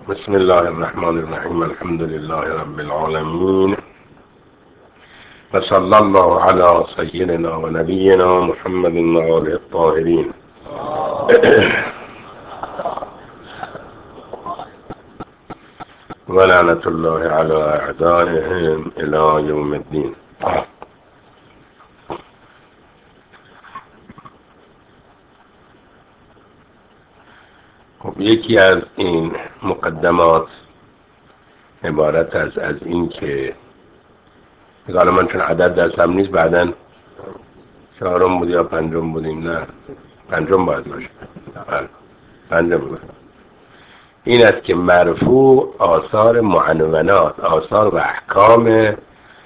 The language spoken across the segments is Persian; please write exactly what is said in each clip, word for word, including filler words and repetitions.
بسم الله الرحمن الرحیم. الحمد لله رب العالمین و صلی الله علی سیدنا و نبینا محمد و آله الطاهرین. و لعنت الله علی اعدائهم الی یوم الدین. خب یکی از این مقدمات عبارت است از این که حالا من چون عدد دستم نیست، بعداً چهارم بود یا پنجم بودیم، نه پنجم باید باشه، پنجم بود. این است که مرفوع آثار معنونات، آثار و احکام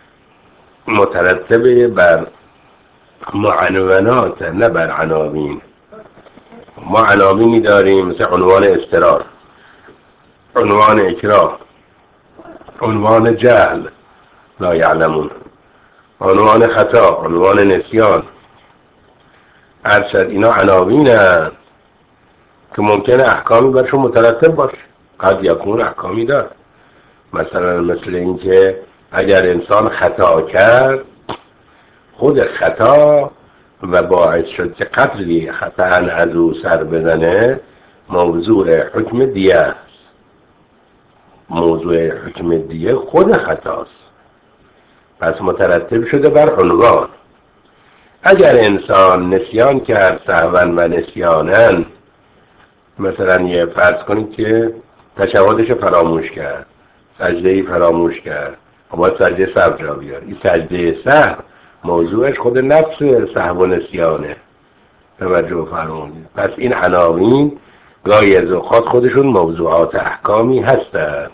مترتبه بر معنونات، نه بر عناوین. ما عناوینی داریم مثل عنوان اضطرار، عنوان اکراه، عنوان جهل لا یعلمون، عنوان خطا، عنوان نسیان. ارشد اینا عناوین هست که ممکنه احکامی برشون مترتب باشه، قد یکون احکامی دار. مثلا مثل این که اگر انسان خطا کرد، خود خطا و باعث شد که قتلی خطا از او سر بزنه، موضوع حکم دیه است. موضوع حکم دیه خود خطاست، پس مترتب شده بر عنوان. اگر انسان نسیان کرد، سهوا و نسیانن، مثلا یه فرض کنید که تشهدش فراموش کرد، سجدهی فراموش کرد، باید سجده سهو جا بیار. این سجده سهو موضوعش خود نفس سهو و نسیانه، توجه فرمودید. پس این عناوین گاهی از اوقات خودشون موضوعات احکامی هستند.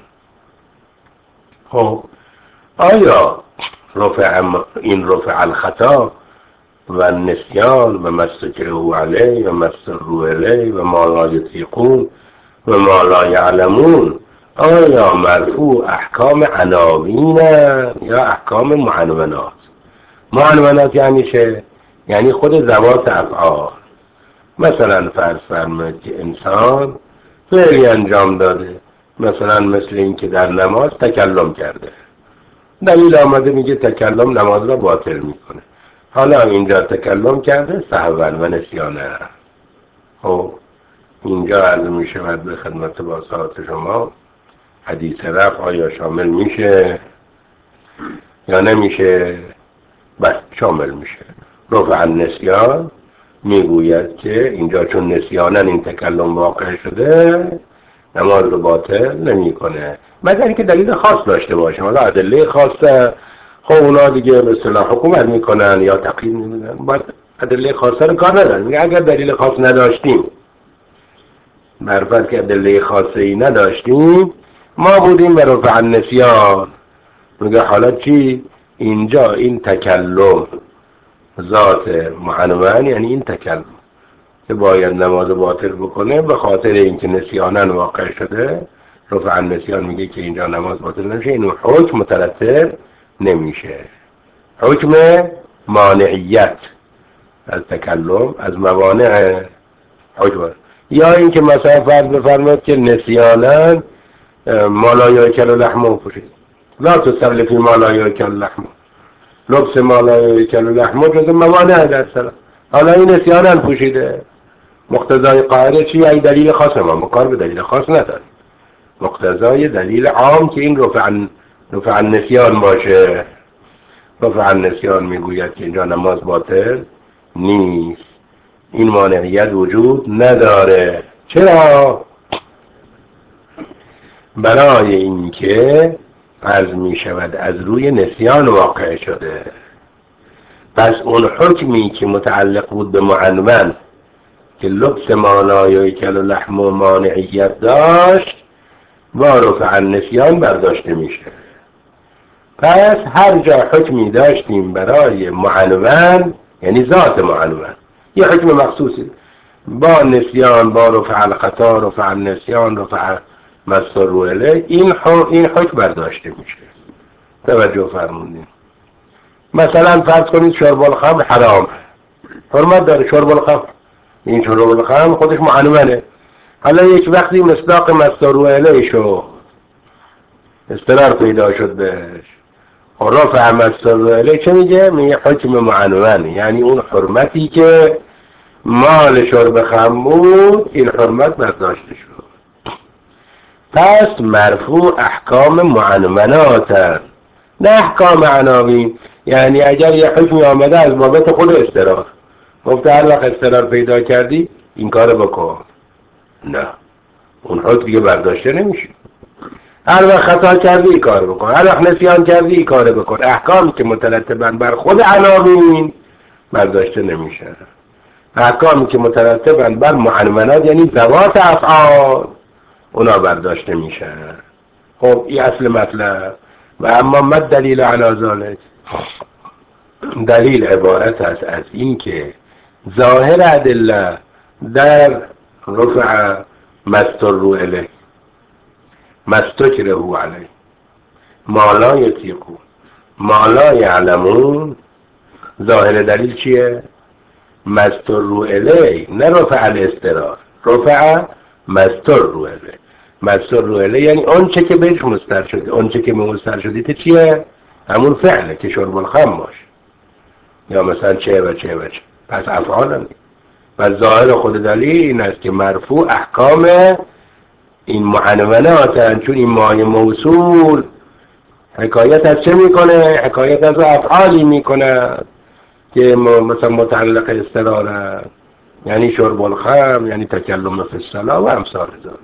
خب آیا رفع این رفع الخطا و نسیان و مستکره علیه و مستر علیه و ما لا یطیقون و ما لا یعلمون، آیا مرفوع احکام عناوین یا احکام معنونات؟ معنونات یعنی چه؟ یعنی خود ذوات افعال. مثلا فرض فرمایید که انسان فعلی انجام داده، مثلا مثل این که در نماز تکلم کرده، دلیل آمده میگه تکلم نماز را باطل میکنه. حالا اینجا تکلم کرده سهوا و نسیانه. خب اینجا عرض میشود به خدمت باسطات شما، حدیث رفع آیا شامل میشه یا نمیشه؟ بس شامل میشه. رفع النسیان میگوید که اینجا چون نسیانن این تکلم واقع شده، نماز رو باطل نمیکنه، مگر اینکه دلیل خاص داشته باشه. حالا ادله خاصه، خب اونا دیگه به اصطلاح حکومت میکنن یا تقییم میکنن، باید ادله خاصه رو کار ندارن. میگه اگر دلیل خاص نداشتیم، برفت که ادله خاصه ای نداشتیم، ما بودیم به رفع النسیان. میگه حالا چی؟ اینجا این تکلم ذات معنون، یعنی این تکلم که باید نماز باطل بکنه به خاطر اینکه نسیانن واقع شده، رفع النسیان میگه که اینجا نماز باطل نمیشه، این حکم مترتب نمیشه. حکم مانعیت از تکلم از موانع حکم. یا اینکه مثلا فرض بفرمایید که نسیانن ما لا یاکل لحمه پوشید، لا تستغل فی ما لا یاکل لحمه، لبس ما لا یاکل لحمه جز موانع در الصلاة. حالا این نسیانن پوشیده، مقتضای قاعده چی؟ ای دلیل خاص، ما مکار به دلیل خاص نداریم، مقتضای دلیل عام که این رفع رفع النسیان باشه. رفع النسیان میگوید که اینجا نماز باطل نیست، این مانعیت وجود نداره. چرا؟ برای اینکه عرض می شود از روی نسیان واقع شده. پس اون حکمی که متعلق بود به معنون که لبس ما لا یاکل لحم و مانعیت داشت، با رفع النسیان برداشته میشه. پس هر جا حکمی داشتیم برای معنون، یعنی ذات معنون، یه حکم مخصوصی با نسیان، با رفع الخطا، رفع النسیان، رفع مستر علیه، این این حکم برداشته میشه. توجه فرمودین. مثلا فرض کنید شرب الخمر حرام، حرمت داره شرب الخمر، این شرب الخمر خودش معنونه. حالا یک وقتی مصداق مستر الیه شو استقرار پیدا شد بهش، رفع مستر الیه چه میگه؟ میگه حکم معنون، یعنی اون حرمتی که مال شرب خمر بود این حرمت برداشته شد. پس مرفوع احکام معنونات هست نه احکام عناوین. یعنی اگر یه حکمی آمده از بابت خود استقرار، گفته هر وقت استقرار پیدا کردی این کار بکن، نه اون حکم دیگه برداشته نمیشه. هر وقت خطا کردی این کار بکن، هر وقت نسیان کردی این کار بکن. احکامی که مترتباً بر خود عناوین برداشته نمیشه. احکامی که مترتباً بر معنونات یعنی ذوات افعال اونا برداشته میشه. خب این اصل مطلب. و اما ما دلیل علی ذلک، دلیل عبارت است از این که ظاهر ادله در رفع مستر الیه مستکره علیه ما لا یطیقون ما لا یعلمون، ظاهر دلیل چیه؟ مستر الیه، نه رفع الاضطرار، رفع مستر الیه. مستر الیه یعنی اون چه که بهش مستر شده، اون چه که مستر شده ته چیه؟ همون فعله که شرب الخمر باشه، یا مثلا چه و چه و چه. پس افعال هم و ظاهر خود دلیل این است که مرفوع احکام این معنونات، چون این مایه موصول حکایت از چه میکنه؟ حکایت از افعالی میکنه که مثلا متعلق استراره، یعنی شرب الخمر، یعنی تکلم فی الصلاة و امثال ذلک.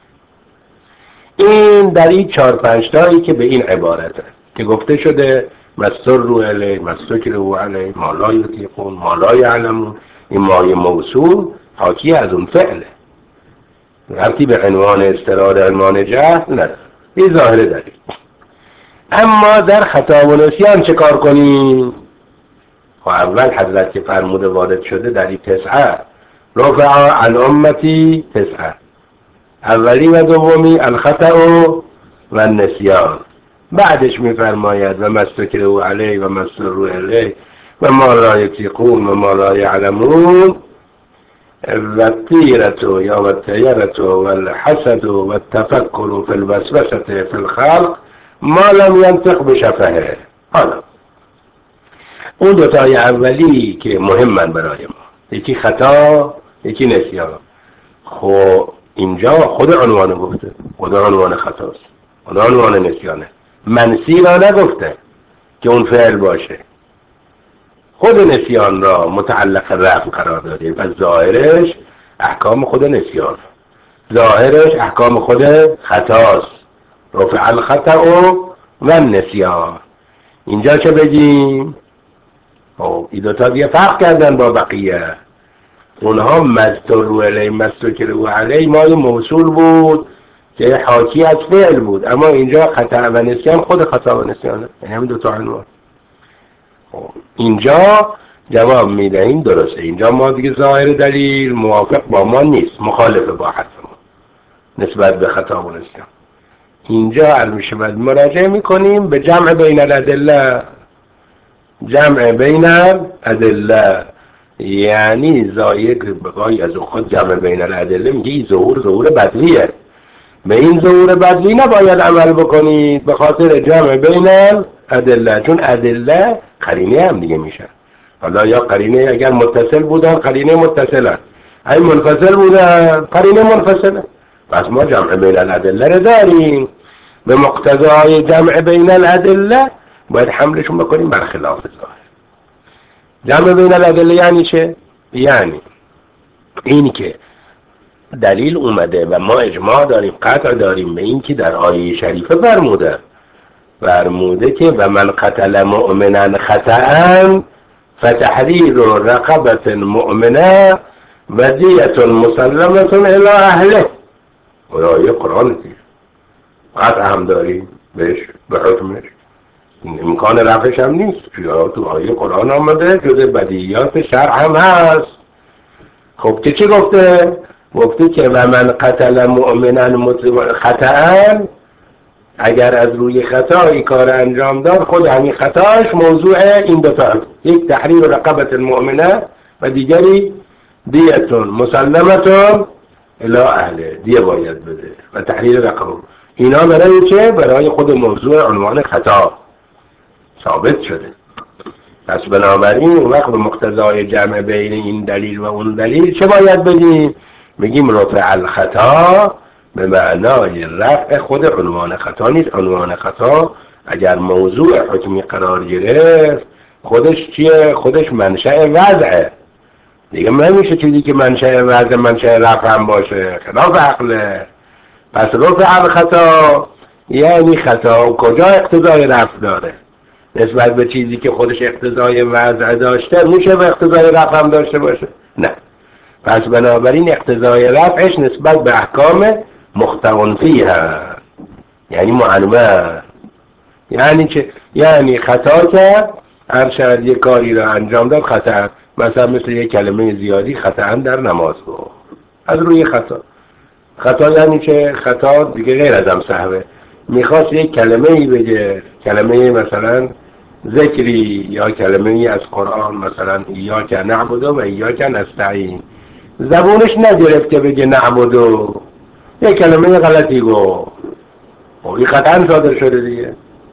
این در این چهار پنج تایی که به این عبارته که گفته شده مستر الیه مستکره علیه ما لا یطیقون ما لا یعلمون، این مایه موصول حاکی از اون فعله، ربطی به عنوان استرار عنوان جهل نداره. این ظاهر دلیل. اما در خطا و نسیان چه کار کنیم؟ خب اول حضرت که فرموده وارد شده در این تسعه، رفع عن امتی تسعه، اولی و دومی الخطا و النسیان. بعدش میفرماید و مستکره علیه و مستر الیه و ما لا یطیقون و ما لا یعلمون و الطیرة یا و الطیرة و الحسد و التفکر فی الوسوسة فی الخلق ما لم ینطق بشفهه. حالا اون دوتای اولی که مهمن برای ما، یکی خطا یکی نسیان. خب اینجا خود عنوان گفته، خود عنوان خطاست، خود عنوان نسیانه، منسی را نگفته که اون فعل باشه. خود نسیان را متعلق رفع قرار دادیم و ظاهرش احکام خود نسیان، ظاهرش احکام خود خطاست، رفع الخطا و النسیان. اینجا چه بگیم؟ خب این دوتا دیگه فرق کردن با بقیه. اونها مستر الیه مستکره علیه مای موصول بود که حاکی از فعل بود، اما اینجا خطا و نسیان خود خطا و نسیانه، یعنی همین دوتا عنوان. اینجا جواب میدهیم درسته، اینجا ما دیگه ظاهر دلیل موافق با ما نیست، مخالف با حرف ما نسبت به خطا و نسیان. اینجا علمیشه باید مراجعه میکنیم به جمع بین الادله، جمع بین الادله یعنی زایق بقای از خود جمع بین الادله میگه این ظهور ظهور بدویه، به این ظهور بدوی نباید عمل بکنید به خاطر جمع بین الادله، چون ادله قرینه هم دیگه میشن. حالا یا قرینه اگر متصل بودن قرینه متصلن، اگه منفصل بودن قرینه منفصله. پس ما جمع بین الادله رو داریم، به مقتضای جمع بین الادله باید حملشون بکنیم بر خلاف ظاهر. جمع بین الادله یعنی چه؟ یعنی این که دلیل اومده و ما اجماع داریم، قطع داریم به این که در آیه شریفه فرموده فرموده که و من قتل مؤمنا خطأ فتحریر رقبة مؤمنه و دیة مسلمة الی اهله. آیه قرآن دیگه قطع هم داریم بهش به حکمش، امکان رفعش هم نیست، تو آیه قرآن آمده جز بدیهیات شرع هم هست. خب که چی گفته؟ گفته که و من قتل مؤمنا خطأ، اگر از روی خطا این کار انجام داد خود همین خطاش موضوع این دو تا، یک تحریر رقبة المؤمنه و دیگری دیتون مسلمتون الا اهله دیه باید بده و تحلیل رقم. اینا برای چه؟ برای خود موضوع عنوان خطا ثابت شده. پس بنابراین اون وقت به مقتضای جمع بین این دلیل و اون دلیل چه باید بگیم؟ بگیم رفع الخطا به معنای رفع خود عنوان خطا نیست. عنوان خطا اگر موضوع حکمی قرار گرفت خودش چیه؟ خودش منشأ وضعه دیگه. نمیشه چیزی که منشأ وضع منشأ رفع هم باشه، خلاف عقله. پس رفع الخطا یعنی خطا کجا اقتضای رفع داره؟ نسبت به چیزی که خودش اقتضای وضع داشته میشه به اقتضای رفع هم داشته باشه؟ نه. پس بنابراین اقتضای رفعش نسبت به احکام مختون فیها یعنی معنوه. یعنی چه؟ یعنی خطا کرد، هر شاید یک کاری را انجام داد خطا، مثلا مثل یک کلمه زیادی خطا در نماز گفت از روی خطا. خطا یعنی چه؟ خطا دیگه غیر از هم سهوه. میخواست یک کلمه ای بگه، کلمه مثلا ذکری یا کلمه ای از قرآن، مثلا ایاک نعبد و ایاک نستعین، زبونش نگرفت که بگه نعبد و یک کلمه غلطی گفت، این خطا صادر شده دیگه.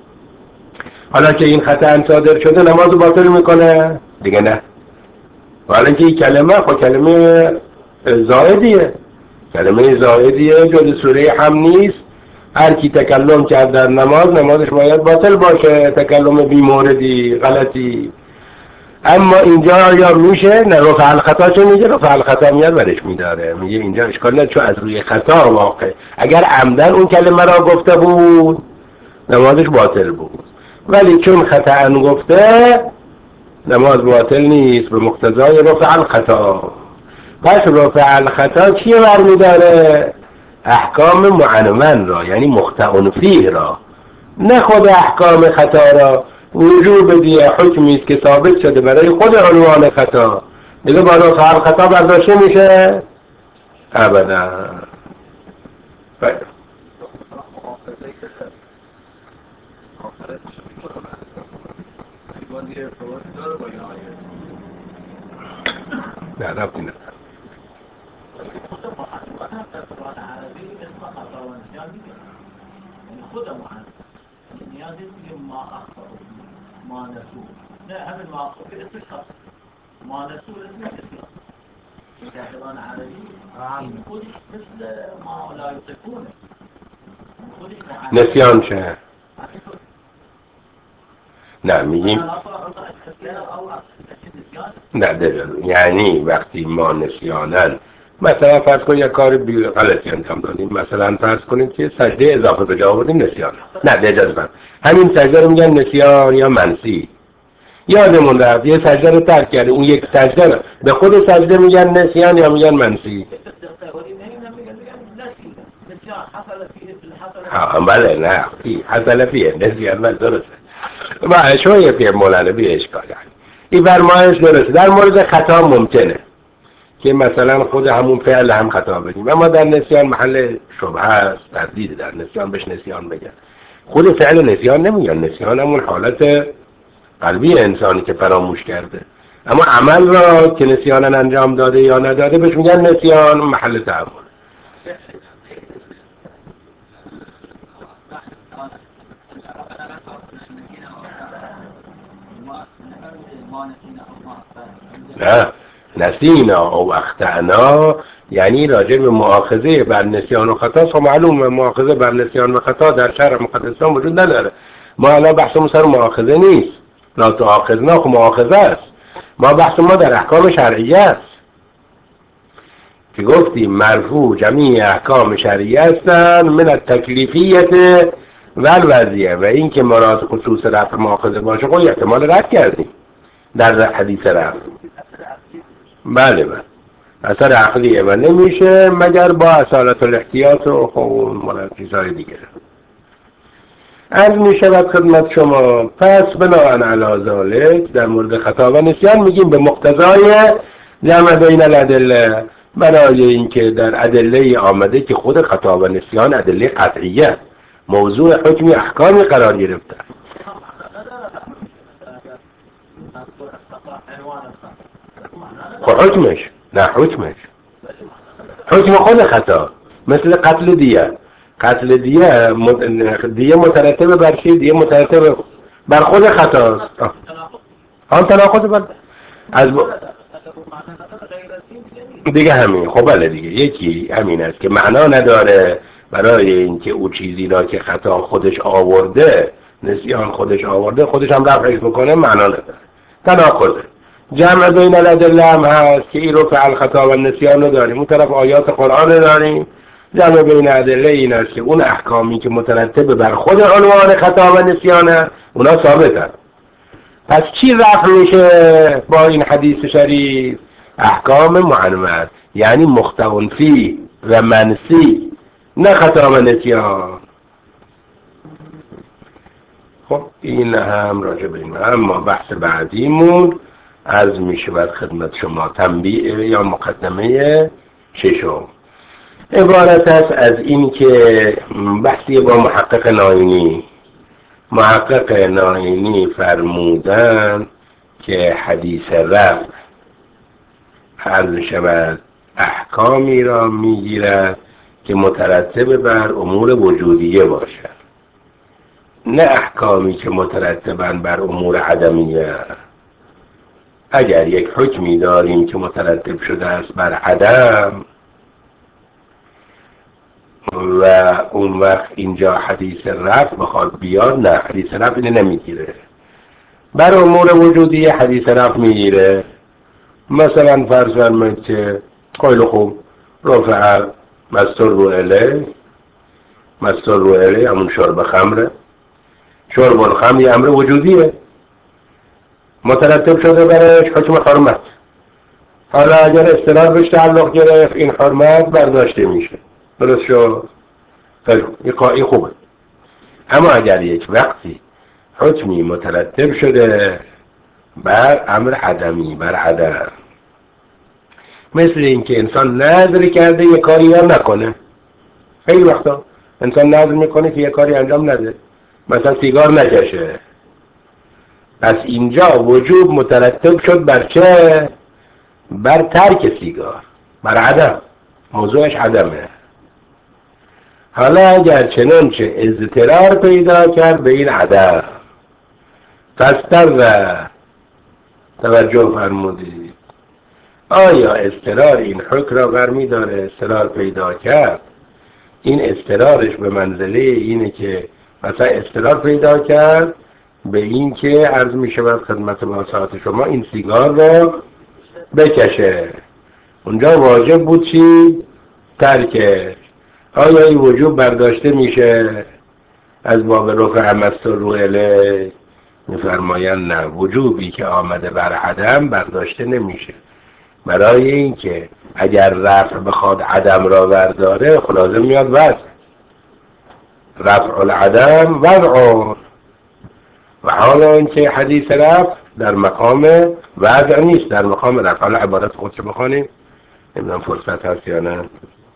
حالا که این خطا صادر شده نماز باطل میکنه دیگه؟ نه. حالا که این کلمه خب کلمه زائدیه، کلمه زائدیه جز سوره هم نیست. هر کی تکلم کرد در نماز نمازش باید باطل باشه، تکلم بی موردی غلطی. اما اینجا یا میشه نه رفع الخطا چه میگه؟ رفع الخطا میاد برش میداره، میگه اینجا اشکال نداره چون از روی خطا واقع. اگر عمدن اون کلمه را گفته بود نمازش باطل بود، ولی چون خطا گفته نماز باطل نیست به مقتضای رفع الخطا. پس رفع الخطا چیه برمیداره؟ احکام معنون را، یعنی مختون فیه را، نه خود احکام خطا را. وجوب دیگه حکمی است که ثابت شده برای خود عنوان خطا، دیگه با رفع الخطا برداشته میشه؟ ابدا. نه ربطی نداره. خود معنا نیازی که ما اخطا ما نسو نه همین ما اخطا که اسمش خاص ما نسو اسمش خاص در زبان عربی این خودش مثل ما لا یطیقونه نسیان چه؟ نه میگیم نه دل. یعنی وقتی ما نسیانن مثلا فرض کنید یک کار بی غلطی انجام دادیم، مثلا فرض کنید که سجده اضافه به جا آوردیم نسیان، نه اجازه بدید همین سجده رو میگن نسیان یا منسی. یادمون رفت یه سجده رو ترک کردیم، اون یک سجده رو به خود سجده میگن نسیان یا میگن منسی؟ ها بله نه حصل فیه نسیان من درسته با شویه فیه مولانا بی اشکال. یعنی این فرمایش درسته در مورد خطا ممکنه که مثلا خود همون فعل هم خطا بگیم، اما در نسیان محل شبهه است، تردید در نسیان بهش نسیان بگن. خود فعل نسیان نمیگن، نسیان همون حالت قلبی انسانی که فراموش کرده، اما عمل را که نسیانا انجام داده یا نداده بهش میگن نسیان محل تعامل. نه نسینا او اخطأنا یعنی راجع به مؤاخذه بر نسیان و خطا. خب معلومه مؤاخذه بر نسیان و خطا در شرع مقدسان وجود نداره. ما الان بحثمون سر مؤاخذه نیست، لا تؤاخذنا خب مؤاخذه است. ما بحث ما در احکام شرعیه است که گفتیم مرفوع جمیع احکام شرعیه هستند من التکلیفیت و الوضعیه، و این که مراد خصوص رفع مؤاخذه باشه خب احتمال رد کردیم در حدیث رفع. بله بله اثر عقلیه و نمیشه مگر با اصالت الاحتیاط و خب مال چیزهای دیگه. از می شود خدمت شما پس بناهن علی ذالک در مورد خطا و نسیان میگیم به مقتضای جمع بین الادله، برای اینکه در ادله آمده که خود خطا و نسیان ادله قطعیه، موضوع حکمی احکامی قرار گرفته. خب حکمش نه حکمش حکم خود خطا، مثل قتل دیه. قتل دیه م- دیه مترتب بر چی؟ دیه مترتب بر خود خطاست. آن تناقض بر از ب... دیگه همین. خب بله دیگه، یکی همین است که معنا نداره برای اینکه او چیزی را که خطا خودش آورده، نسیان خودش آورده، خودش هم رفعش بکنه، معنا نداره. تناقضه. جمع بین الادله هم هست که این رفع الخطا و نسیان رو داریم، اون طرف آیات قرآن رو داریم. جمع بین ادله این است که اون احکامی که مترتب بر خود عنوان خطا و نسیانه اونا ثابتن. پس چی رفع میشه با این حدیث شریف؟ احکام معنوت، یعنی مختون فی و منسی، نه خطا و نسیان. خب این هم راجع به این. اما بحث بعدیمون عرض می شود خدمت شما، تنبیه یا مقدمه ششم، عبارت است از این که بحثی با محقق ناینی. محقق ناینی فرمودن که حدیث رفع عرض شود احکامی را میگیرد که مترتب بر امور وجودیه باشد، نه احکامی که مترتبن بر امور عدمیه. اگر یک حکمی داریم که مترتب شده است بر عدم و اون وقت اینجا حدیث رفع بخواد بیاد، نه، حدیث رفع اینه نمیگیره، بر امور وجودی حدیث رفع میگیره. مثلا فرض فرمایید که خیلی خوب رفع مستر رو اله، مستر رو اله همون شرب خمره، شرب الخمر یه امر وجودیه، مترتب شده برش حکم حرمت. حالا اگر استقرار بهش تعلق گرفت، این حرمت برداشته میشه. درست شد؟ این خوبه. اما اگر یک وقتی حکمی مترتب شده بر امر عدمی، بر عدم، مثل اینکه انسان نذر کرده یک کاری یا نکنه. خیلی وقتا انسان نذر میکنه که یک کاری انجام نده، مثلا سیگار نکشه. پس اینجا وجوب مترتب شد بر چه؟ بر ترک سیگار، بر عدم. موضوعش عدمه. حالا اگر چنانچه اضطرار پیدا کرد به این عدم، فستر و توجه فرمودید، آیا اضطرار این حکم را برمی داره؟ اضطرار پیدا کرد، این اضطرارش به منزله اینه که مثلا اضطرار پیدا کرد به این که عرض می شود خدمت واسعات شما این سیگار را بکشه، اونجا واجب بود چی؟ ترکه. آیا این وجوب برداشته میشه از باب رفع مستر رو اله؟ میفرمایند نه، وجوبی که آمده بر عدم برداشته نمیشه، برای اینکه اگر رفع بخواد عدم را برداره خلاصه میاد وضع. رفع العدم وضع، و حالا اینکه حدیث رفع در مقام وضع نیست، در مقام رفع. حالا عبارت خودش بخوانیم، نمیدونم فرصت هست یا نه.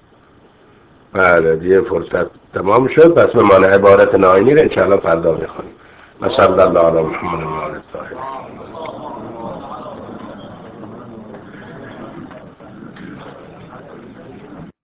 بله دیگه فرصت تمام شد، پس بمانه عبارت ناینی رو انشاءالله فردا میخونیم. و صلی الله علی محمد و آله الطاهرین.